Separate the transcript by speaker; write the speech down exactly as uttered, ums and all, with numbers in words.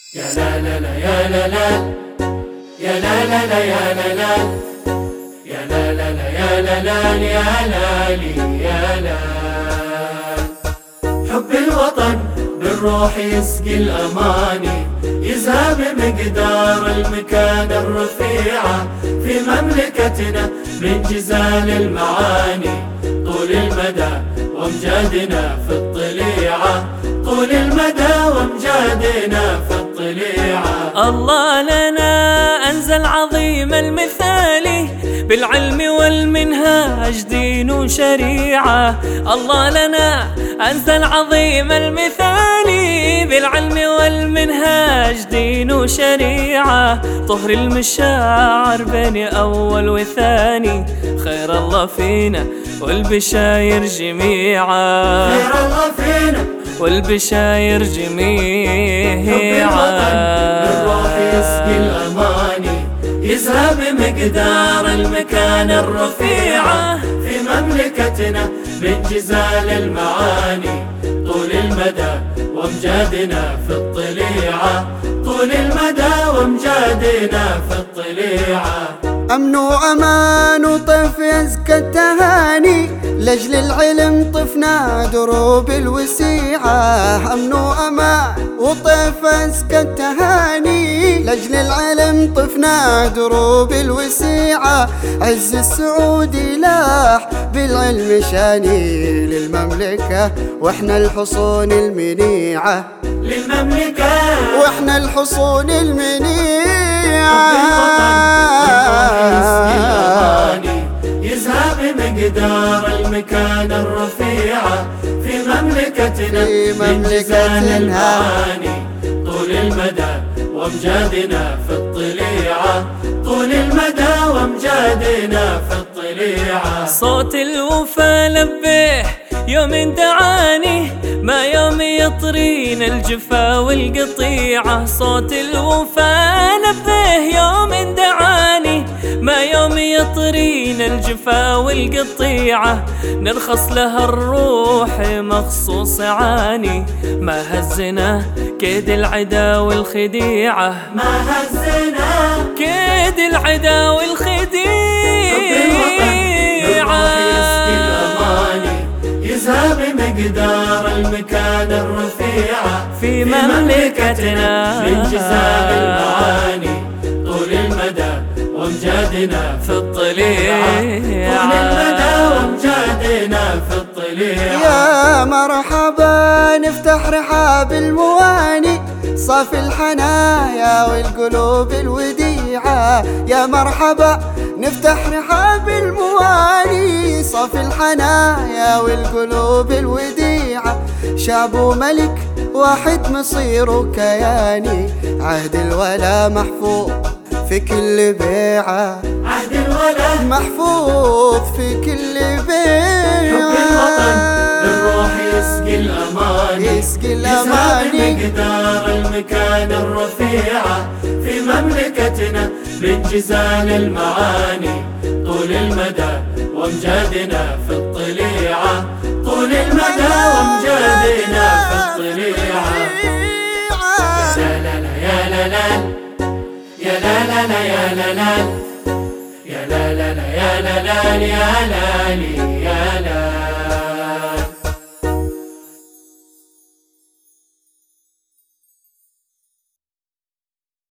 Speaker 1: يا لا لا لا يا لا لا يا لا لا لا يا لا لا يا لا لا لا يا لا لا يا لا لي يا لا. حب الوطن بالروح يسقي الأماني، يذهب مقدار المكان الرفيعة في مملكتنا من جزال المعاني. طول المدى وامجادنا في الطليعة، طول المدى وامجادنا في الطليعة.
Speaker 2: الله لنا أنزل عظيم المثالي، بالعلم والمنهاج دين وشريعة. الله لنا أنزل عظيم المثالي، بالعلم والمنهاج دين وشريعة. طهر المشاعر بين أول وثاني، خير الله فينا والبشاير جميعا،
Speaker 1: خير الله فينا
Speaker 2: والبشاير جميعا.
Speaker 1: بالروح يسقي الأماني، يذهب مقدار المكان الرفيعة في مملكتنا من جزال المعاني. طول المدى وامجادنا في الطليعة، طول المدى وامجادنا في الطليعة.
Speaker 3: أمن وأمان وطيف يزكى التهاني، لأجل العلم طفنا دروب الوسيعة. أمن وأمان وطيف يزكى التهاني، لأجل العلم طفنا دروب الوسيعة. عز السعودي لاح بالعلم شاني للمملكة، وإحنا الحصون المنيعة
Speaker 1: للمملكة،
Speaker 3: وإحنا الحصون المنيعة.
Speaker 1: يذهب مقدار المكان الرفيعة في مملكتنا من جزال المعاني. طول المدى وامجادنا في الطليعة، طول المدى وامجادنا في الطليعة.
Speaker 2: صوت الوفا لبيه يوم دعاني، ما يوم يطرين الجفا والقطيعة. صوت الوفا لبيه يوم دعاني، ما يوم يطرين الجفا والقطيعة. نرخص لها الروح مخصوص عاني، ما هزنا كيد العدا والخديعة،
Speaker 1: ما هزنا
Speaker 2: كيد العدا والخديعة.
Speaker 1: يذهب مقدار المكان الرفيعة
Speaker 2: في مملكتنا
Speaker 1: من جزال المعاني. طول المدى وامجادنا في الطليعة، طول المدى وامجادنا في الطليعة.
Speaker 3: يا مرحبا نفتح رحاب المواني، صافي الحنايا والقلوب الوديعة. يا مرحبا نفتح رحاب المواني، صافي الحنايا والقلوب الوديعة. شعب وملك واحد مصير كياني، عهد الولا محفوظ في كل بيعة،
Speaker 1: عهد الولا
Speaker 3: محفوظ في كل بيعة.
Speaker 1: حب الوطن بالروح يسقي الأماني،
Speaker 3: يسقي الأماني.
Speaker 1: مقدار المكان الرفيعة في مملكتنا من جزال المعاني. طول المدى وامجادنا في الطليعة، طول المدى وامجادنا في الطليعة. يا لا لا يا لا لا يا لا لا لا يا لا لا يا لا لا لا يا لا لا يا لا لي يا لا.